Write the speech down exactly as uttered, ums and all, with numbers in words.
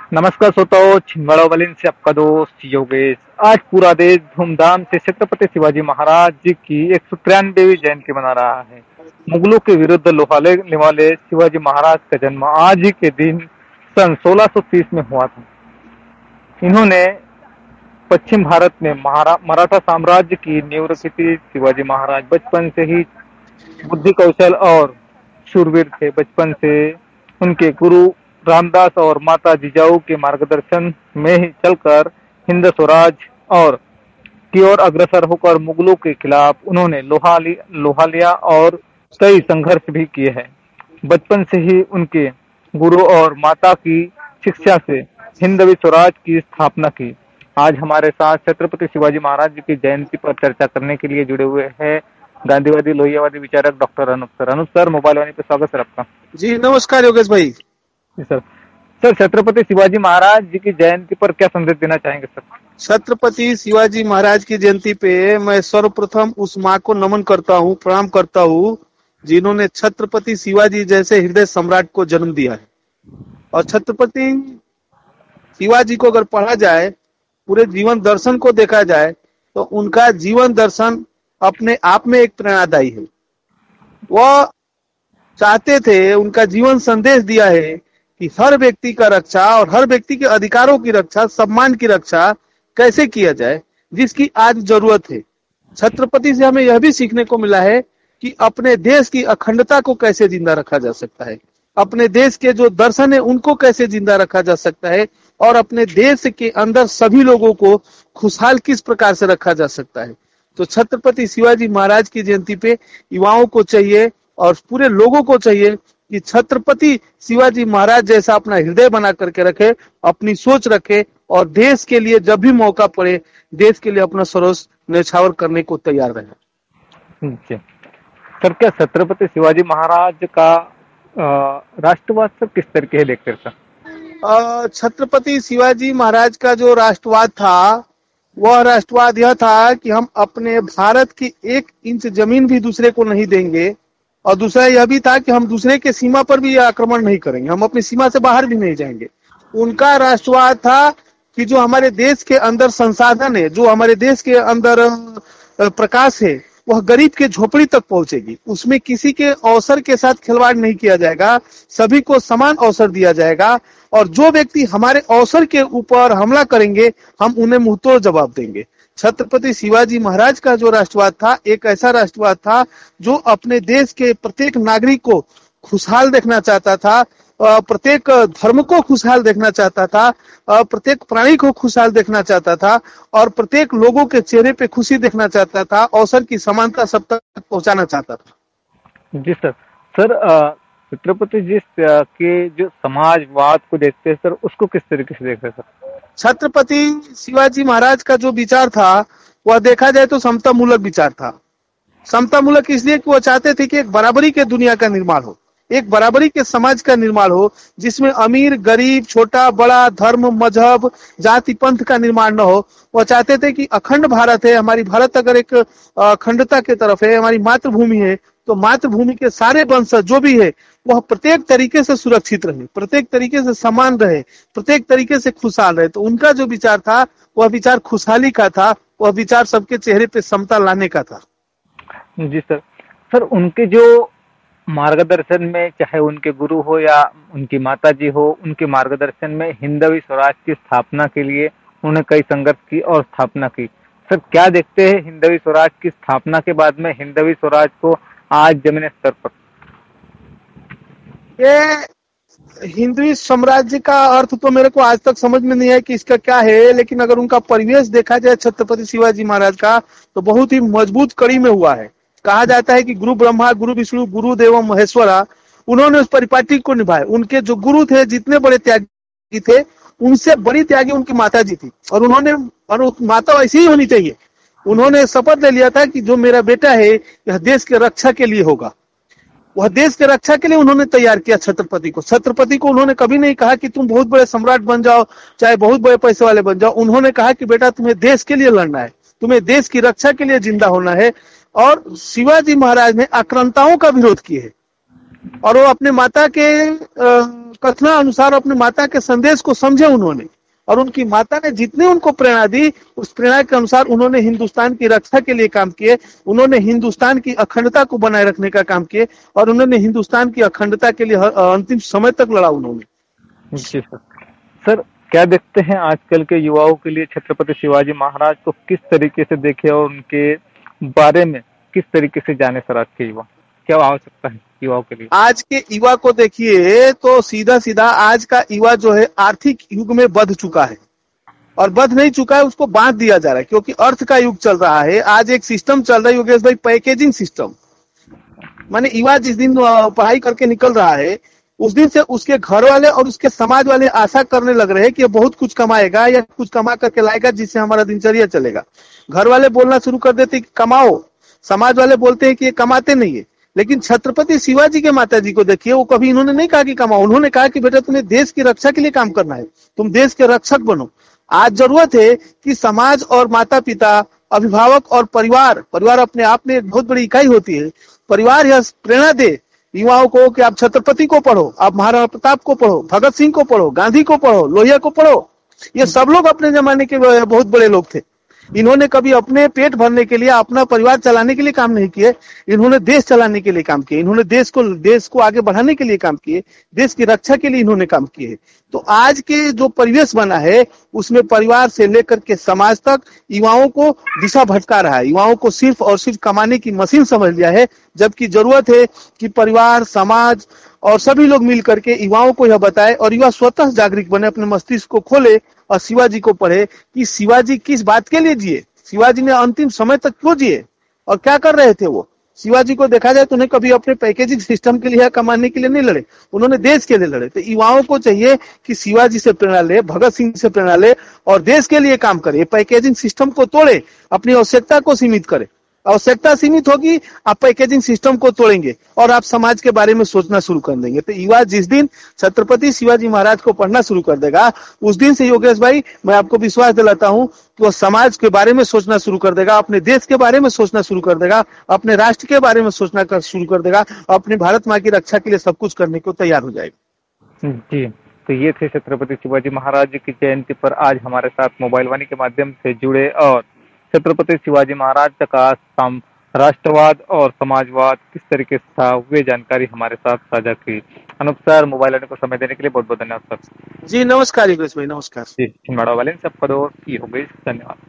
नमस्कार श्रोताओ, छिंदवाड़ा वालिन से आपका दोस्त योगेश। आज पूरा देश धूमधाम से छत्रपति शिवाजी महाराज जी की एक सौ तिरानवेवी जयंती मना रहा है। मुगलों के विरुद्ध लोहाले लेने वाले शिवाजी महाराज का जन्म आज ही के दिन सन सोलह सौ तीस में हुआ था। इन्होंने पश्चिम भारत में महारा मराठा साम्राज्य की नींव रखी थी। शिवाजी महाराज बचपन से ही बुद्धि कौशल और शूरवीर थे। बचपन से उनके गुरु रामदास और माता जिजाऊ के मार्गदर्शन में ही चलकर हिंद स्वराज और की ओर अग्रसर होकर मुगलों के खिलाफ उन्होंने लोहा लि, लोहा लिया और कई संघर्ष भी किए हैं। बचपन से ही उनके गुरु और माता की शिक्षा से हिंदवी स्वराज की स्थापना की। आज हमारे साथ छत्रपति शिवाजी महाराज जी की जयंती पर चर्चा करने के लिए जुड़े हुए हैं गांधीवादी लोहियावादी विचारक doctor Anoop sir. Anoop sir, mobile Vani पे स्वागत सर आपका। जी नमस्कार योगेश भाई। जी सर। सर, छत्रपति शिवाजी महाराज जी की जयंती पर क्या संदेश देना चाहेंगे सर? छत्रपति शिवाजी महाराज की जयंती पे मैं सर्वप्रथम उस माँ को नमन करता हूँ, प्रणाम करता हूँ जिन्होंने छत्रपति शिवाजी जैसे हृदय सम्राट को जन्म दिया है। और छत्रपति शिवाजी को अगर पढ़ा जाए, पूरे जीवन दर्शन को देखा जाए, तो उनका जीवन दर्शन अपने आप में एक प्रेरणादायी है। वह चाहते थे, उनका जीवन संदेश दिया है कि हर व्यक्ति का रक्षा और हर व्यक्ति के अधिकारों की रक्षा, सम्मान की रक्षा कैसे किया जाए, जिसकी आज जरूरत है। छत्रपति से हमें यह भी सीखने को मिला है कि अपने देश की अखंडता को कैसे जिंदा रखा जा सकता है, अपने देश के जो दर्शन है उनको कैसे जिंदा रखा जा सकता है, और अपने देश के अंदर सभी लोगों को खुशहाल किस प्रकार से रखा जा सकता है। तो छत्रपति शिवाजी महाराज की जयंती पे युवाओं को चाहिए और पूरे लोगों को चाहिए कि छत्रपति शिवाजी महाराज जैसा अपना हृदय बना करके रखे, अपनी सोच रखे और देश के लिए जब भी मौका पड़े देश के लिए अपना सर्वस्व न्यौछावर करने को तैयार रहे। सर, क्या छत्रपति शिवाजी महाराज का राष्ट्रवाद सर किस तरीके से देखते हैं सर? छत्रपति शिवाजी महाराज का जो राष्ट्रवाद था, वह राष्ट्रवाद यह था कि हम अपने भारत की एक इंच जमीन भी दूसरे को नहीं देंगे, और दूसरा यह भी था कि हम दूसरे के सीमा पर भी आक्रमण नहीं करेंगे, हम अपनी सीमा से बाहर भी नहीं जाएंगे। उनका राष्ट्रवाद था कि जो हमारे देश के अंदर संसाधन है, जो हमारे देश के अंदर प्रकाश है, वह गरीब के झोपड़ी तक पहुंचेगी। उसमें किसी के अवसर के साथ खिलवाड़ नहीं किया जाएगा, सभी को समान अवसर दिया जाएगा, और जो व्यक्ति हमारे अवसर के ऊपर हमला करेंगे हम उन्हें मुंहतोड़ जवाब देंगे। छत्रपति शिवाजी महाराज का जो राष्ट्रवाद था, एक ऐसा राष्ट्रवाद था जो अपने देश के प्रत्येक नागरिक को खुशहाल देखना चाहता था, प्रत्येक धर्म को खुशहाल देखना चाहता था, प्रत्येक प्राणी को खुशहाल देखना चाहता था, और प्रत्येक लोगों के चेहरे पे खुशी देखना चाहता था, अवसर की समानता सब तक पहुंचाना चाहता था। जी सर। सर, छत्रपति जी के जो समाजवाद को देखते हैं सर, उसको किस तरीके से देखते हैं सर? छत्रपति शिवाजी महाराज का जो विचार था, वह देखा जाए तो समता मूलक विचार था। समता मूलक इसलिए कि वह चाहते थे कि एक बराबरी के दुनिया का निर्माण हो, एक बराबरी के समाज का निर्माण हो, जिसमें अमीर गरीब, छोटा बड़ा, धर्म मजहब, जाति पंथ का निर्माण न हो। वह चाहते थे कि अखंड भारत है, हमारी भारत अगर एक अखंडता के तरफ है, हमारी मातृभूमि है, तो मातृभूमि के सारे वंशज जो भी है वह प्रत्येक तरीके से सुरक्षित रहे, प्रत्येक तरीके से समान रहे, प्रत्येक तरीके से खुशहाल रहे। तो उनका जो विचार था वह विचार खुशहाली का था, वह विचार सबके चेहरे पे समता लाने का था। जी सर। सर, उनके जो मार्गदर्शन में, चाहे उनके गुरु हो या उनकी माता जी हो, उनके मार्गदर्शन में हिंदवी स्वराज की स्थापना के लिए उन्होंने कई संघर्ष की और स्थापना की। सर, क्या देखते हैं हिंदवी स्वराज की स्थापना के बाद में हिंदवी स्वराज को आज जमीनी स्तर पर? ये हिंदवी साम्राज्य का अर्थ तो मेरे को आज तक समझ में नहीं है कि इसका क्या है, लेकिन अगर उनका परिवेश देखा जाए छत्रपति शिवाजी महाराज का, तो बहुत ही मजबूत कड़ी में हुआ है। कहा जाता है कि गुरु ब्रह्मा, गुरु विष्णु, गुरु देव महेश्वरा, उन्होंने उस परिपाटी को निभाया। उनके जो गुरु थे, जितने बड़े त्यागी थे, उनसे बड़ी त्यागी उनकी माता जी थी, और उन्होंने, और माता ऐसी ही होनी चाहिए। उन्होंने शपथ ले लिया था कि जो मेरा बेटा है यह देश के रक्षा के लिए होगा। वह देश के रक्षा के लिए उन्होंने तैयार किया छत्रपति को। छत्रपति को उन्होंने कभी नहीं कहा कि तुम बहुत बड़े सम्राट बन जाओ, चाहे बहुत बड़े पैसे वाले बन जाओ। उन्होंने कहा कि बेटा तुम्हें देश के लिए लड़ना है, तुम्हें देश की रक्षा के लिए जिंदा होना है। और शिवाजी महाराज ने आक्रांताओं का विरोध किए है। और वो अपने माता के कथना अनुसार अपने माता के संदेश को समझे उन्होंने, और उनकी माता ने जितने उनको प्रेरणा दी उस प्रेरणा के अनुसार उन्होंने हिंदुस्तान की रक्षा के लिए काम किए, उन्होंने हिंदुस्तान की अखंडता को बनाए रखने का काम किए, और उन्होंने हिंदुस्तान की अखंडता के लिए अंतिम समय तक लड़ा उन्होंने। जी सर। सर क्या देखते हैं आजकल के युवाओं के लिए छत्रपति शिवाजी महाराज को किस तरीके से देखे और उनके बारे में किस तरीके से जाने सर? आज के युवा क्या आवश्यकता है युवाओं के लिए? आज के युवा को देखिए तो सीधा सीधा आज का युवा जो है आर्थिक युग में बंध चुका है, और बंध नहीं चुका है, उसको बांध दिया जा रहा है, क्योंकि अर्थ का युग चल रहा है। आज एक सिस्टम चल रहा है योगेश भाई, पैकेजिंग सिस्टम। माने युवा जिस दिन पढ़ाई करके निकल रहा है उस दिन से उसके घर वाले और उसके समाज वाले आशा करने लग रहे हैं कि ये बहुत कुछ कमाएगा या कुछ कमा करके लाएगा जिससे हमारा दिनचर्या चलेगा। घर वाले बोलना शुरू कर देते कि कमाओ, समाज वाले बोलते हैं कि ये कमाते नहीं है। लेकिन छत्रपति शिवाजी के माता जी को देखिए, वो कभी इन्होंने नहीं कहा कि कमाओ, उन्होंने कहा कि बेटा तुम्हें देश की रक्षा के लिए काम करना है, तुम देश के रक्षक बनो। आज जरूरत है कि समाज और माता पिता, अभिभावक और परिवार, परिवार अपने आप में एक बहुत बड़ी इकाई होती है, परिवार यह प्रेरणा दे युवाओं को कि आप छत्रपति को पढ़ो, आप महाराणा प्रताप को पढ़ो, भगत सिंह को पढ़ो, गांधी को पढ़ो, लोहिया को पढ़ो। ये सब लोग अपने जमाने के बहुत बड़े लोग थे। इन्होंने कभी अपने पेट भरने के लिए, अपना परिवार चलाने के लिए काम नहीं किए, इन्होंने देश चलाने के लिए काम किए, इन्होंने देश को देश को आगे बढ़ाने के लिए काम किए, देश की रक्षा के लिए इन्होंने काम किए। तो आज के जो परिवेश बना है उसमें परिवार से लेकर के समाज तक युवाओं को दिशा भटका रहा है, युवाओं को सिर्फ और सिर्फ कमाने की मशीन समझ लिया है, जबकि जरूरत है कि परिवार, समाज और सभी लोग मिल करके युवाओं को यह बताए और युवा स्वतः जागरूक बने, अपने मस्तिष्क को खोले और शिवाजी को पढ़े कि शिवाजी किस बात के लिए जिए, शिवाजी ने अंतिम समय तक क्यों जिए और क्या कर रहे थे वो। शिवाजी को देखा जाए तो उन्हें कभी अपने पैकेजिंग सिस्टम के लिए, कमाने के लिए नहीं लड़े, उन्होंने देश के लिए लड़े। तो युवाओं को चाहिए कि शिवाजी से प्रेरणा ले, भगत सिंह से प्रेरणा ले और देश के लिए काम करे, पैकेजिंग सिस्टम को तोड़े, अपनी आवश्यकता को सीमित करे। आवश्यकता सीमित होगी, आप पैकेजिंग सिस्टम को तोड़ेंगे और आप समाज के बारे में सोचना शुरू कर देंगे। तो युवा जिस दिन छत्रपति शिवाजी महाराज को पढ़ना शुरू कर देगा उस दिन से योगेश भाई मैं आपको विश्वास दिलाता हूं कि वो समाज के बारे में सोचना शुरू कर देगा, अपने देश के बारे में सोचना शुरू कर देगा, अपने राष्ट्र के बारे में सोचना कर, शुरू कर देगा, अपने भारत माँ की रक्षा के लिए सब कुछ करने को तैयार हो जाएगा। जी, तो ये थे छत्रपति शिवाजी महाराज की जयंती पर आज हमारे साथ मोबाइल वाणी के माध्यम से जुड़े और छत्रपति शिवाजी महाराज का राष्ट्रवाद और समाजवाद किस तरीके से था वे जानकारी हमारे साथ साझा की। अनूप सर, मोबाइल वाले को समय देने के लिए बहुत बहुत धन्यवाद सर। जी नमस्कार योगेश भाई, नमस्कार। जी, छिंदवाड़ा वाले सबका दोस्त योगेश, धन्यवाद।